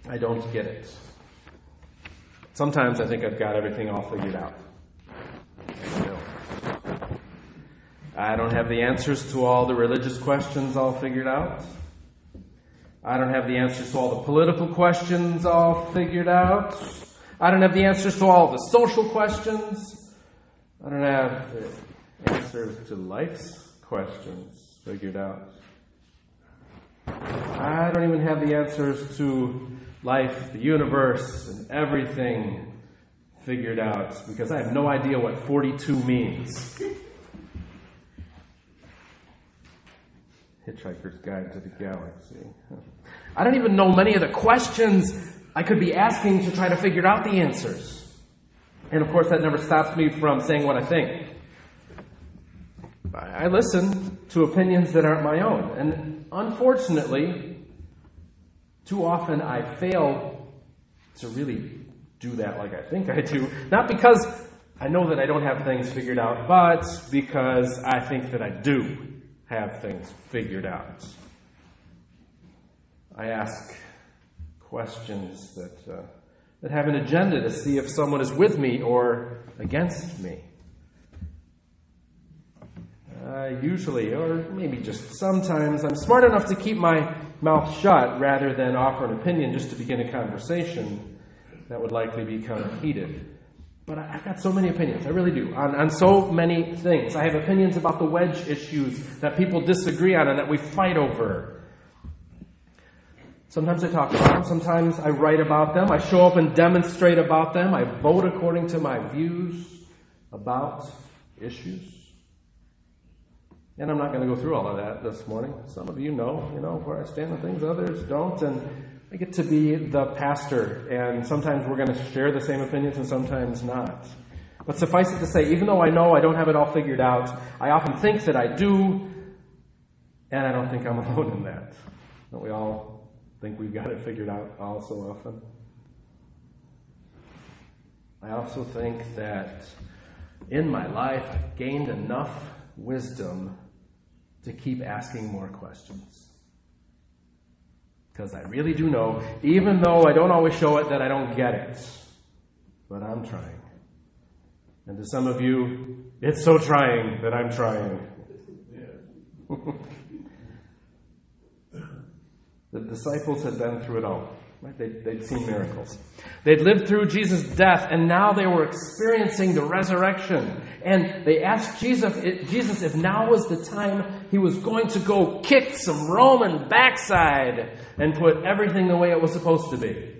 I don't get it. Sometimes I think I've got everything all figured out. I don't have the answers to all the religious questions all figured out. I don't have the answers to all the political questions all figured out. I don't have the answers to all the social questions. I don't have the answers to life's questions figured out. I don't even have the answers to life, the universe, and everything figured out because I have no idea what 42 means. Hitchhiker's Guide to the Galaxy. I don't even know many of the questions I could be asking to try to figure out the answers. And of course, that never stops me from saying what I think. I listen to opinions that aren't my own. And unfortunately, too often I fail to really do that like I think I do. Not because I know that I don't have things figured out, but because I think that I do have things figured out. I ask questions that have an agenda to see if someone is with me or against me. Usually, or maybe just sometimes, I'm smart enough to keep my mouth shut rather than offer an opinion just to begin a conversation that would likely become heated. But I've got so many opinions, I really do, on so many things. I have opinions about the wedge issues that people disagree on and that we fight over. Sometimes I talk about them, sometimes I write about them, I show up and demonstrate about them, I vote according to my views about issues. And I'm not going to go through all of that this morning. Some of you know where I stand on things, others don't, and I get to be the pastor, and sometimes we're going to share the same opinions and sometimes not. But suffice it to say, even though I know I don't have it all figured out, I often think that I do, and I don't think I'm alone in that. Don't we all think we've got it figured out all so often? I also think that in my life I've gained enough wisdom to keep asking more questions. Because I really do know, even though I don't always show it, that I don't get it. But I'm trying. And to some of you, it's so trying that I'm trying. The disciples had been through it all. Right? They'd seen miracles. They'd lived through Jesus' death, and now they were experiencing the resurrection. And they asked Jesus if now was the time he was going to go kick some Roman backside and put everything the way it was supposed to be.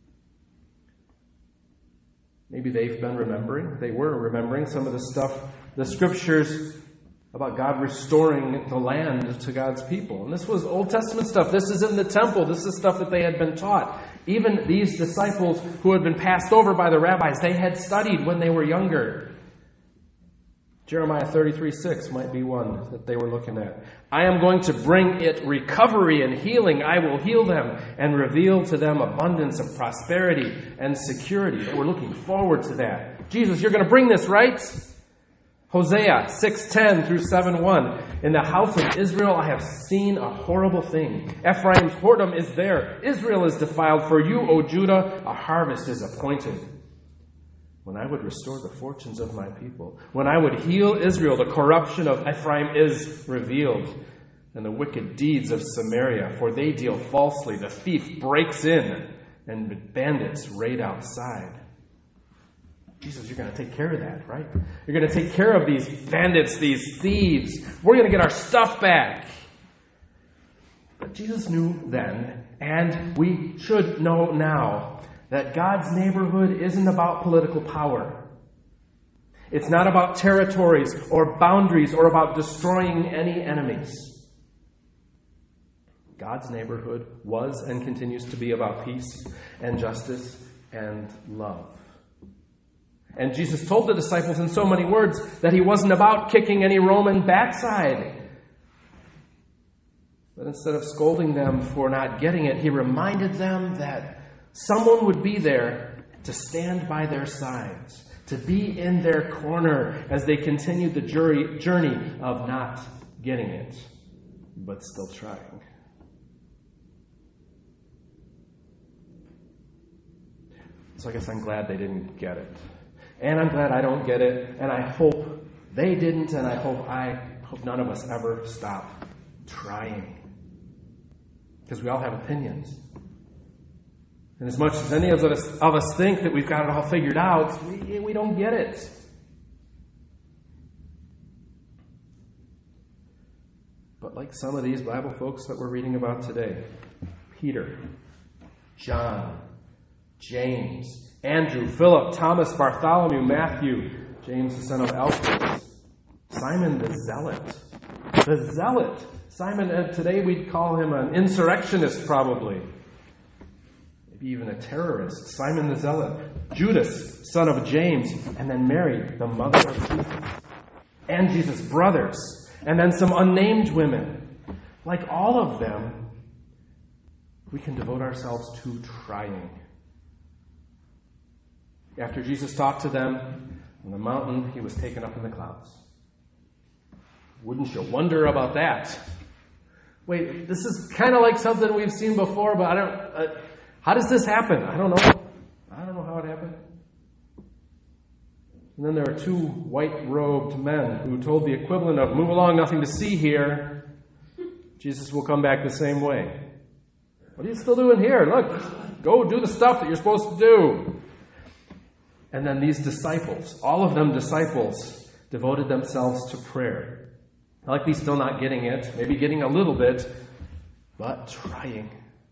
Maybe they've been remembering. They were remembering some of the stuff, the scriptures about God restoring the land to God's people. And this was Old Testament stuff. This is in the temple. This is stuff that they had been taught. Even these disciples who had been passed over by the rabbis, they had studied when they were younger. Jeremiah 33:6 might be one that they were looking at. I am going to bring it recovery and healing. I will heal them and reveal to them abundance of prosperity and security. We're looking forward to that. Jesus, you're going to bring this, right? Hosea 6:10 through 7:1. In the house of Israel I have seen a horrible thing. Ephraim's whoredom is there. Israel is defiled. For you, O Judah, a harvest is appointed. When I would restore the fortunes of my people, when I would heal Israel, the corruption of Ephraim is revealed, and the wicked deeds of Samaria, for they deal falsely. The thief breaks in, and bandits raid outside. Jesus, you're going to take care of that, right? You're going to take care of these bandits, these thieves. We're going to get our stuff back. But Jesus knew then, and we should know now, that God's neighborhood isn't about political power. It's not about territories or boundaries or about destroying any enemies. God's neighborhood was and continues to be about peace and justice and love. And Jesus told the disciples in so many words that he wasn't about kicking any Roman backside. But instead of scolding them for not getting it, he reminded them that someone would be there to stand by their sides, to be in their corner as they continued the journey of not getting it, but still trying. So I guess I'm glad they didn't get it. And I'm glad I don't get it. And I hope they didn't. And I hope none of us ever stop trying. Because we all have opinions. And as much as any of us think that we've got it all figured out, we don't get it. But like some of these Bible folks that we're reading about today, Peter, John, James, Andrew, Philip, Thomas, Bartholomew, Matthew, James the son of Alphaeus, Simon the Zealot. Simon, today we'd call him an insurrectionist probably. Maybe even a terrorist. Simon the Zealot. Judas, son of James. And then Mary, the mother of Jesus. And Jesus' brothers. And then some unnamed women. Like all of them, we can devote ourselves to trying. After Jesus talked to them on the mountain, he was taken up in the clouds. Wouldn't you wonder about that? Wait, this is kind of like something we've seen before, but how does this happen? I don't know. I don't know how it happened. And then there are two white-robed men who told the equivalent of, "Move along, nothing to see here." Jesus will come back the same way. "What are you still doing here? Look, go do the stuff that you're supposed to do." And then these disciples, all of them disciples, devoted themselves to prayer. Likely still not getting it, maybe getting a little bit, but trying.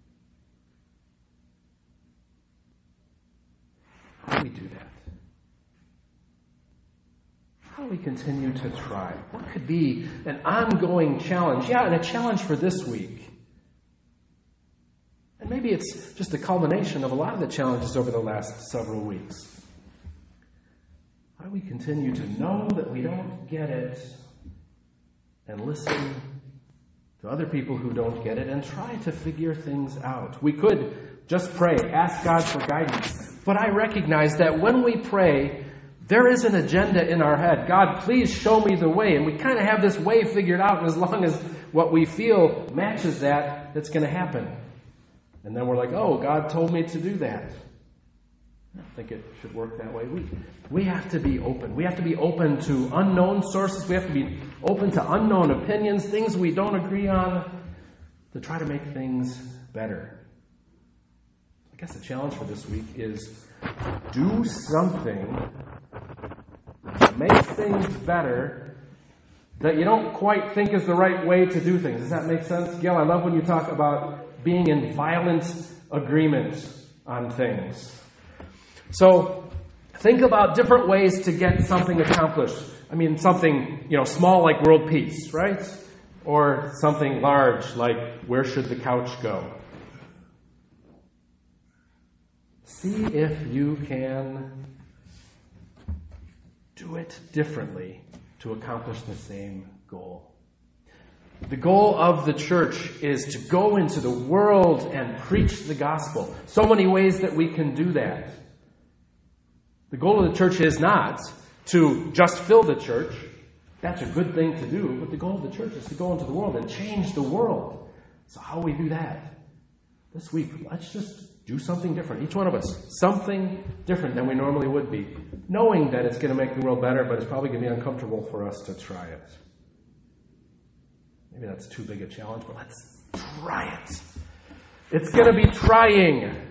How do we do that? How do we continue to try? What could be an ongoing challenge? Yeah, and a challenge for this week. And maybe it's just a culmination of a lot of the challenges over the last several weeks. How do we continue to know that we don't get it and listen to other people who don't get it and try to figure things out? We could just pray, ask God for guidance. But I recognize that when we pray, there is an agenda in our head. God, please show me the way. And we kind of have this way figured out. And as long as what we feel matches that, that's going to happen. And then we're like, oh, God told me to do that. I don't think it should work that way. We have to be open. We have to be open to unknown sources. We have to be open to unknown opinions, things we don't agree on, to try to make things better. I guess the challenge for this week is do something to make things better that you don't quite think is the right way to do things. Does that make sense? Gail, I love when you talk about being in violent agreement on things. So think about different ways to get something accomplished. I mean, something, small like world peace, right? Or something large like where should the couch go? See if you can do it differently to accomplish the same goal. The goal of the church is to go into the world and preach the gospel. So many ways that we can do that. The goal of the church is not to just fill the church. That's a good thing to do. But the goal of the church is to go into the world and change the world. So how do we do that? This week, let's just do something different. Each one of us, something different than we normally would be. Knowing that it's going to make the world better, but it's probably going to be uncomfortable for us to try it. Maybe that's too big a challenge, but let's try it. It's going to be trying.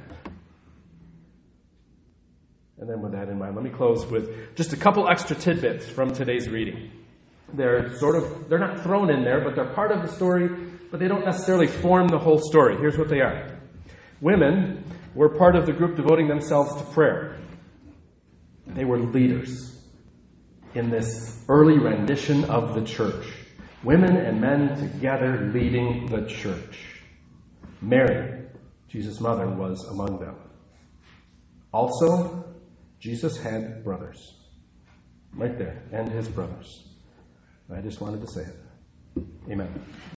And then with that in mind, let me close with just a couple extra tidbits from today's reading. They're not thrown in there, but they're part of the story, but they don't necessarily form the whole story. Here's what they are. Women were part of the group devoting themselves to prayer. They were leaders in this early rendition of the church. Women and men together leading the church. Mary, Jesus' mother, was among them. Also, Jesus had brothers. Right there. And his brothers. I just wanted to say it. Amen.